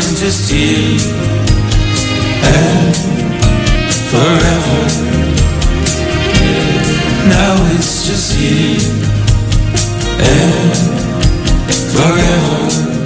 and just you and forever. Now it's just you and forever.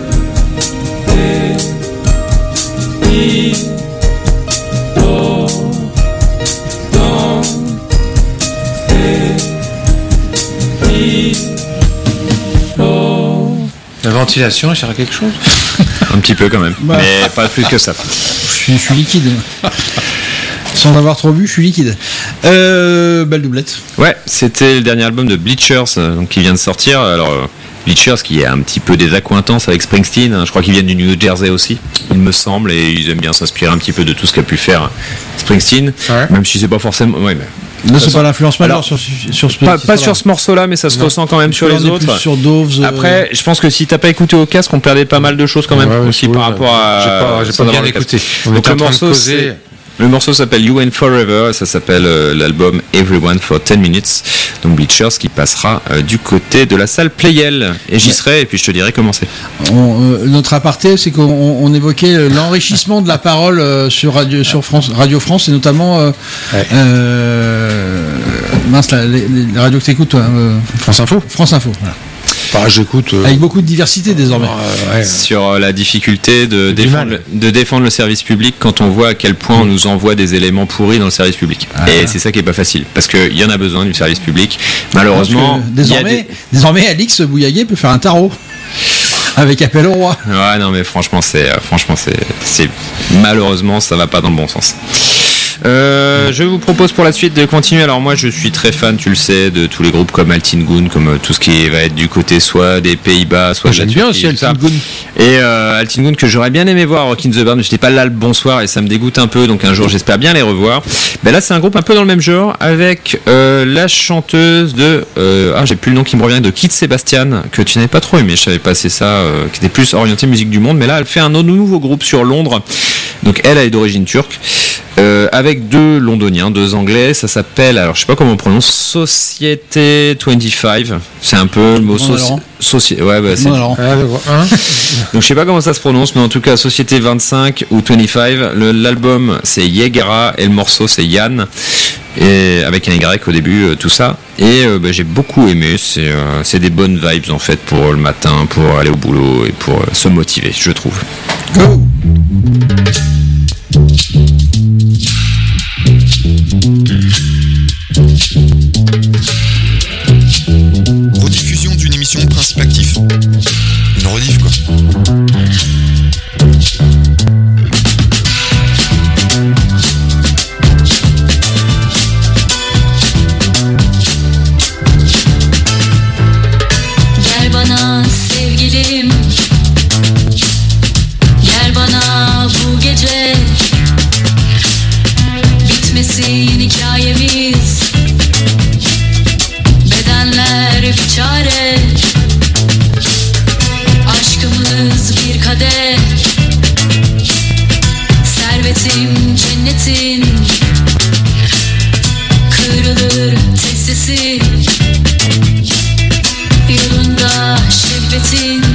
La ventilation, il sert à quelque chose? Un petit peu quand même, mais pas plus que ça. Je suis liquide. Sans avoir trop bu, je suis liquide. Belle doublette. Ouais, c'était le dernier album de Bleachers donc, qui vient de sortir. Alors, Bleachers qui a un petit peu des accointances avec Springsteen, hein. Je crois qu'ils viennent du New Jersey aussi, il me semble, et ils aiment bien s'inspirer un petit peu de tout ce qu'a pu faire Springsteen, ouais. Même si c'est pas forcément... Ouais, mais... Non, c'est pas l'influence majeure sur pas sur ce morceau-là, mais ça se ressent quand même sur les autres. Sur Doves, Après, je pense que si t'as pas écouté au casque, on perdait pas mal de choses quand même, aussi par rapport à... J'ai pas bien écouté. Donc le morceau s'appelle You and Forever, et ça s'appelle l'album Everyone for 10 Minutes, donc Bleachers qui passera du côté de la salle Playel, et j'y serai, et puis je te dirai comment c'est. Notre aparté, c'est qu'on évoquait l'enrichissement de la parole sur Radio France, et notamment mince, les radios que t'écoutes, toi, France Info, voilà. J'écoute avec beaucoup de diversité désormais. Sur la difficulté de défendre le service public quand on voit à quel point on nous envoie des éléments pourris dans le service public. Et c'est ça qui est pas facile, parce qu'il y en a besoin du service public. Malheureusement, désormais Alix Bouillaguet peut faire un tarot. Avec appel au roi. Ouais, non, mais franchement, c'est malheureusement, ça va pas dans le bon sens. Je vous propose pour la suite de continuer. Alors moi je suis très fan, tu le sais, de tous les groupes comme Altingun, comme tout ce qui va être du côté soit des Pays-Bas, soit de la Turquie. J'aime bien aussi Altingun. Et Altingun que j'aurais bien aimé voir Rock in the Barn, j'étais pas là le bonsoir et ça me dégoûte un peu, donc un jour j'espère bien les revoir. Ben là c'est un groupe un peu dans le même genre avec la chanteuse de j'ai plus le nom qui me revient, de Kit Sebastian, que tu n'avais pas trop aimé, je savais passer ça, qui était plus orienté musique du monde, mais là elle fait un nouveau groupe sur Londres, donc elle est d'origine turque. Avec deux londoniens, deux anglais, ça s'appelle, alors je sais pas comment on prononce, Société 25, c'est un peu le mot société, ouais, bah, c'est... Donc je sais pas comment ça se prononce, mais en tout cas Société 25 ou 25, l'album c'est Yegara et le morceau c'est Yann, et avec un Y au début, tout ça, et j'ai beaucoup aimé, c'est des bonnes vibes en fait pour le matin, pour aller au boulot et pour se motiver, je trouve. Go. Rediffusion d'une émission Principe Actif. Une rediff quoi. Gel bana sevgilim, gel bana bu gece, bitmesin hikayemiz, bedenler bir çare, aşkımız bir kadeh, servetim cennetin, kırılır tek sesi, yolunda şehvetin.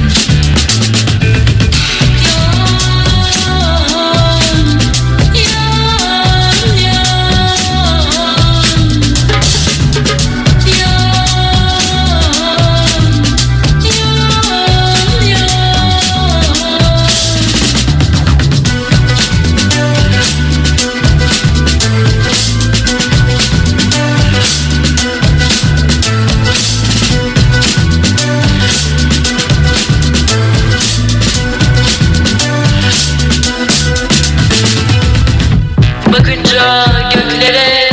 Bakınca göklere,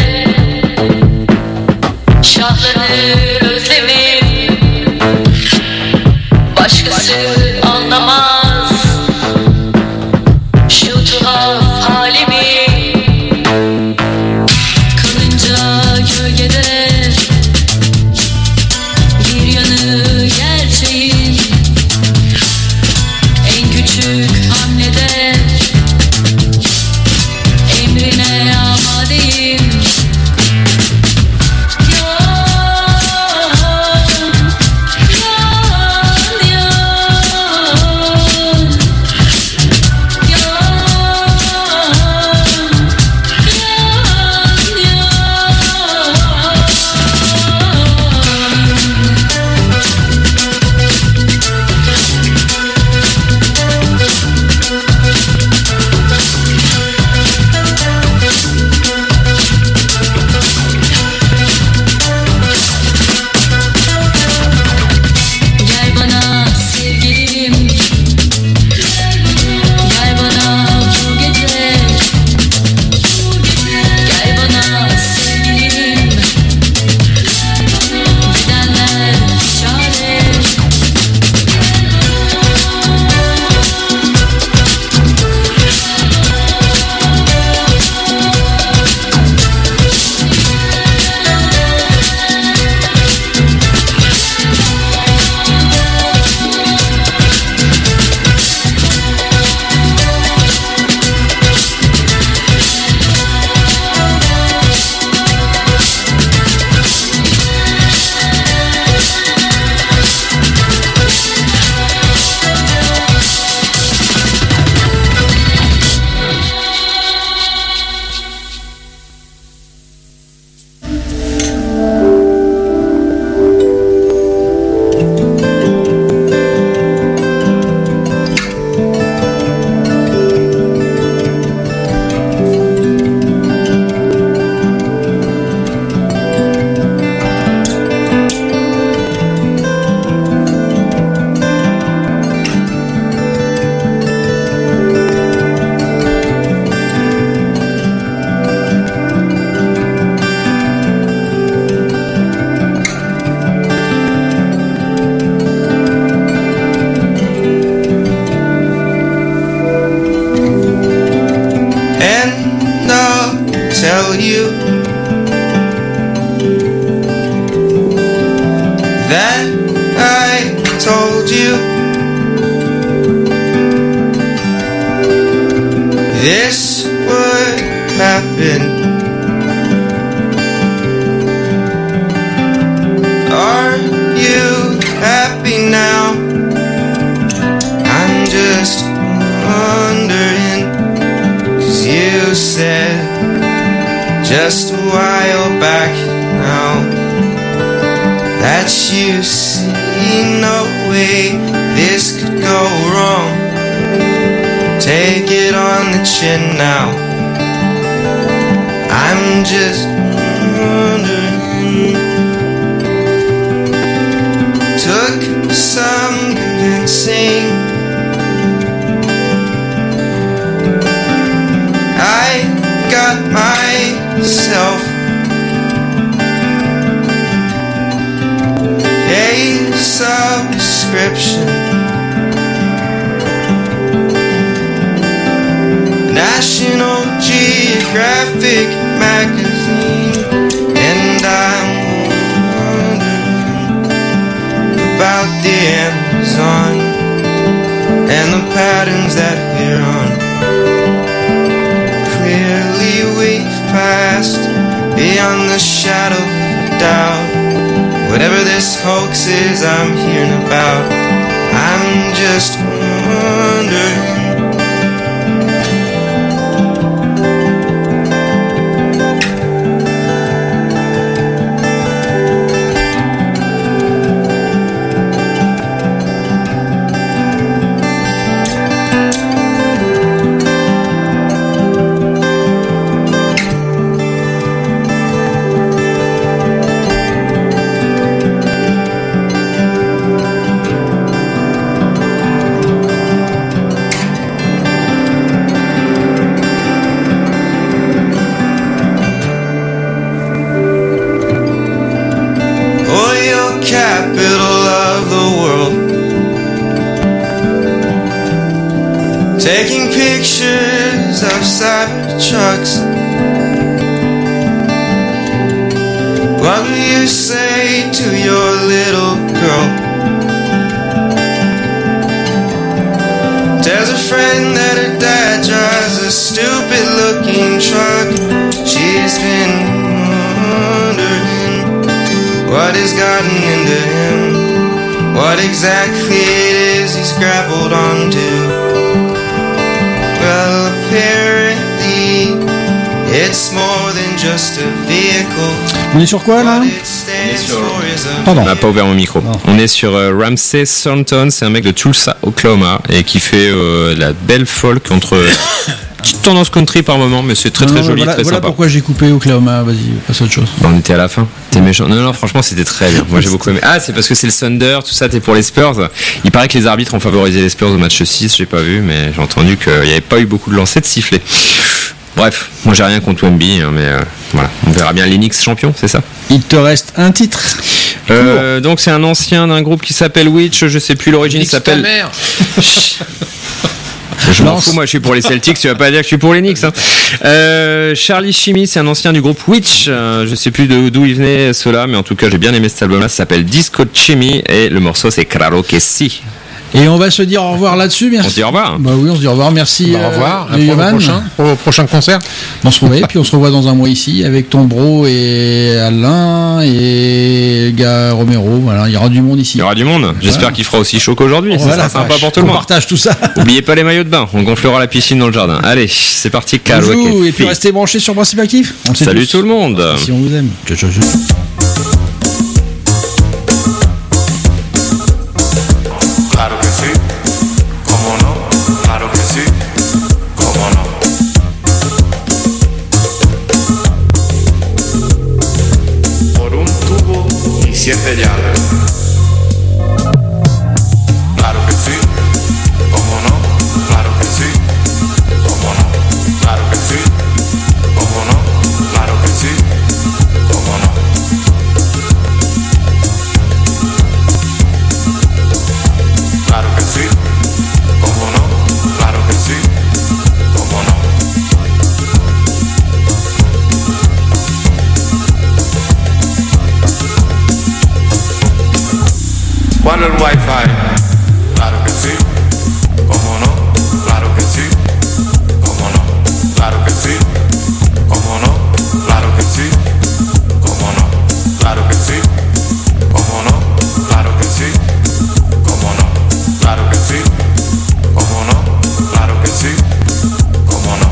şahlanır özlemim, başkası anlamaz şu tuhaf halimi. Kalınca gölgede bir yanı gerçeğin, en küçük hamlede emrine amadeyim. Yan, Can't you see no way this could go wrong? Take it on the chin now. I'm just wondering. Took some convincing. I got myself a subscription. National Geographic magazine. And I'm wondering about the Amazon and the patterns that we're on. Clearly we've passed beyond the shadow of doubt. Whatever this hoax is I'm hearing about, I'm just wondering. Taking pictures of Cybertrucks. What will you say to your little girl? Tells a friend that her dad drives a stupid looking truck. She's been wondering what has gotten into him, what exactly it is he's grappled onto. Well, apparently, it's more than just a vehicle. On est sur quoi là? Pardon. On n'a pas ouvert mon micro. Non. On est sur Ramsey Thornton, c'est un mec de Tulsa, Oklahoma, et qui fait la belle folk entre petite tendance country par moment, mais c'est très très joli, voilà, très voilà sympa. Pourquoi j'ai coupé Oklahoma. Vas-y, passe à autre chose. Bon, on était à la fin. T'es méchant. Non, franchement, c'était très bien. Moi, j'ai beaucoup aimé. Ah, c'est parce que c'est le Thunder, tout ça. T'es pour les Spurs. Il paraît que les arbitres ont favorisé les Spurs au match 6. J'ai pas vu, mais j'ai entendu qu'il n'y avait pas eu beaucoup de lancers de sifflets. Bref, moi j'ai rien contre Wemby, hein, mais voilà, on verra bien l'Enix champion, c'est ça. Il te reste un titre. Donc c'est un ancien d'un groupe qui s'appelle Witch, je sais plus l'origine, il s'appelle. Je m'en fous, moi je suis pour les Celtics, tu vas pas dire que je suis pour les Knicks. Hein. Charlie Chimmy, c'est un ancien du groupe Witch, je sais plus d'où il venait cela, mais en tout cas j'ai bien aimé cet album-là, ça s'appelle Disco Chimmy et le morceau c'est Claro que si. Et on va se dire au revoir là-dessus, merci. On se dit au revoir. Bah oui, on se dit au revoir, merci. Au revoir, au prochain concert. On se revoit, puis on se revoit dans un mois ici avec ton bro et Alain et gars Romero. Voilà, il y aura du monde ici. Il y aura du monde. J'espère qu'il fera aussi chaud qu'aujourd'hui. Voilà, ça sera sympa pour tout le monde. On partage tout ça. Oubliez pas les maillots de bain. On gonflera la piscine dans le jardin. Allez, c'est parti. Bonjour, et puis restez branchés sur Principe Actif. Salut tout le monde. Si on vous aime. Ciao, ciao, ciao. Siete llaves. Claro que sí, cómo no, claro que sí, cómo no, claro que sí, cómo no, claro que sí, cómo no. Claro que sí, cómo no, claro que sí, cómo no. ¿Cuál es el Wi-Fi? Claro que sí, cómo no, claro que sí, cómo no, claro que sí, cómo no, claro que sí, cómo no, claro que sí, cómo no, claro que sí, cómo no, claro que sí, cómo no, claro que sí, cómo no.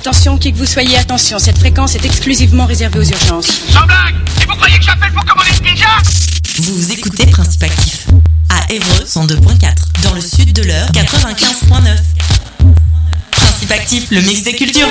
Attention, qui que vous soyez, attention, cette fréquence est exclusivement réservée aux urgences. Sans blague! Et vous croyez que j'appelle pour commander une pizza? Vous écoutez Principe Actif à Évreux 102.4, dans le sud de l'Eure 95.9. Principe Actif, le mix des cultures.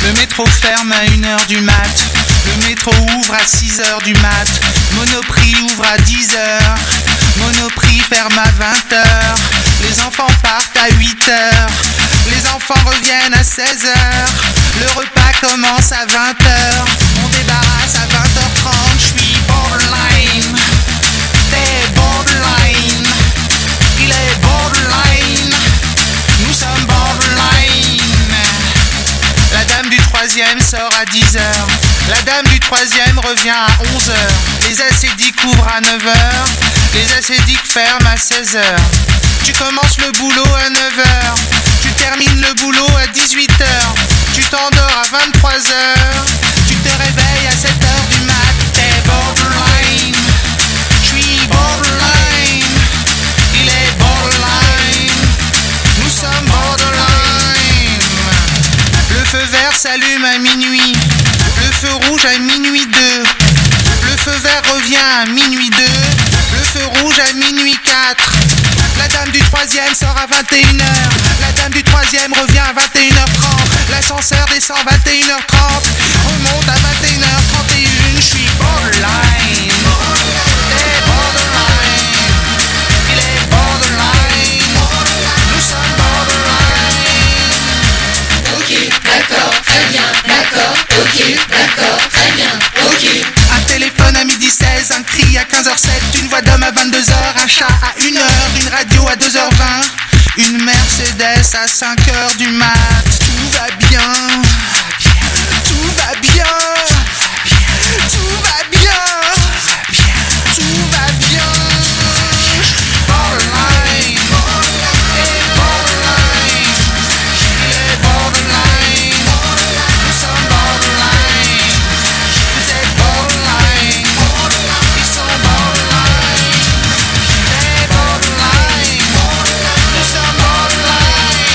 Le métro ferme à 1h du mat. Le métro ouvre à 6h du mat. Monoprix ouvre à 10h. Monoprix ferme à 20h. Les enfants partent à 8h. Les enfants reviennent à 16h. Le repas commence à 20h. On débarrasse à 20h30. Je suis borderline. T'es borderline. Il est borderline. Nous sommes borderline. La dame du 3e sort à 10h. La dame du 3e revient à 11h. Les acédiques ouvrent à 9h. Les acédiques ferment à 16h. Tu commences le boulot à 9h. Tu termines le boulot à 18h. Tu t'endors à 23h. Tu te réveilles à 7h du mat. T'es borderline. Je suis borderline. Il est borderline. Nous sommes borderline. Le feu vert s'allume à minuit. Le feu rouge à minuit 2. Le feu vert revient à minuit 2. Le feu rouge à minuit 4. La dame du 3e sort à 21h. La dame du 3e revient à 21h30. L'ascenseur descend à 21h30. Remonte à 21h31. Je suis borderline. T'es borderline. Il est borderline. Nous sommes borderline. Ok, d'accord, très bien, d'accord, ok, d'accord, très bien, ok. Un téléphone à 12h16, un cri à 15h07, une voix d'homme à 22h, un chat à 1h, une radio à 2h20, une Mercedes à 5h du mat. Tout va bien, tout va bien, tout va bien, tout va bien. Borderline, borderline, borderline, nous sommes borderline. Vous êtes borderline, ils sont borderline. T'es borderline, nous sommes borderline.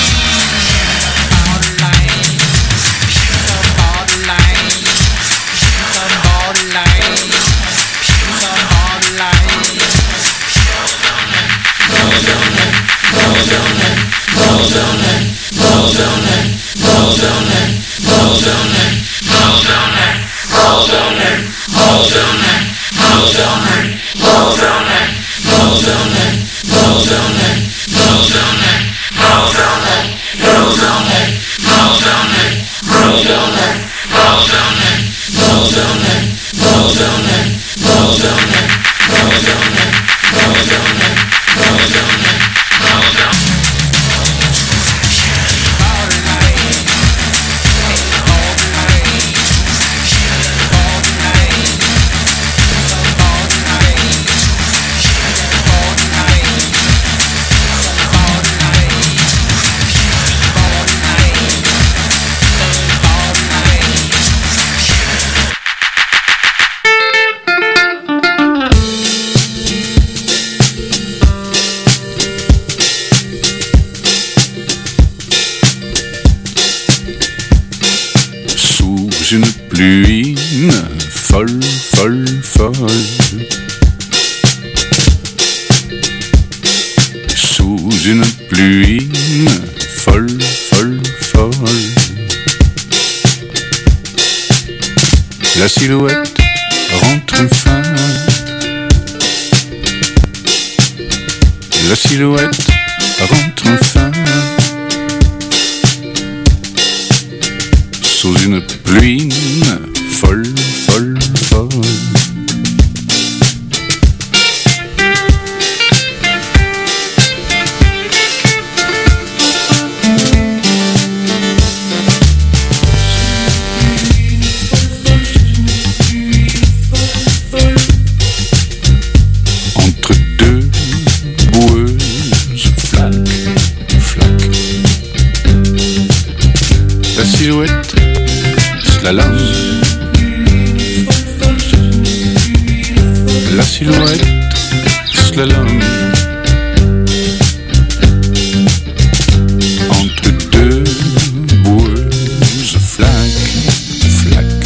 Une pluie folle, folle, folle. Sous une pluie folle, folle, folle. La silhouette rentre fin. La silhouette rentre fin. Sous une pluie folle, folle, folle. Entre deux boueuses flaques, flaques. La silhouette slalom. La silhouette slalom. Entre deux boueuses flaques, flaques.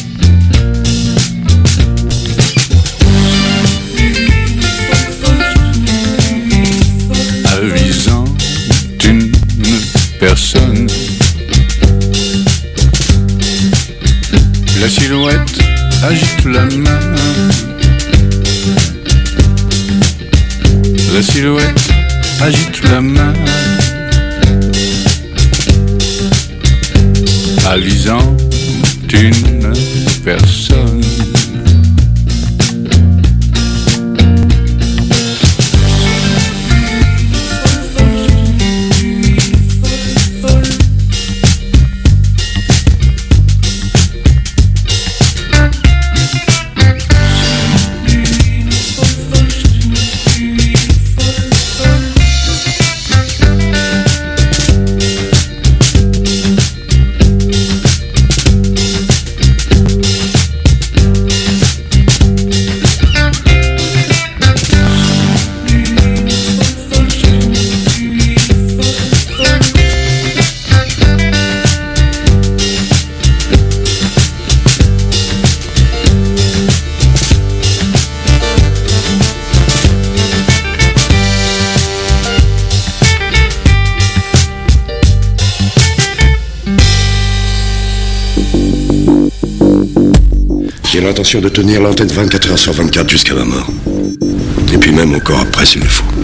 Avisant une personne La silhouette agite la main. La silhouette agite la main. Avisant une personne. J'ai l'intention de tenir l'antenne 24 heures sur 24 jusqu'à ma mort. Et puis même encore après s'il le faut.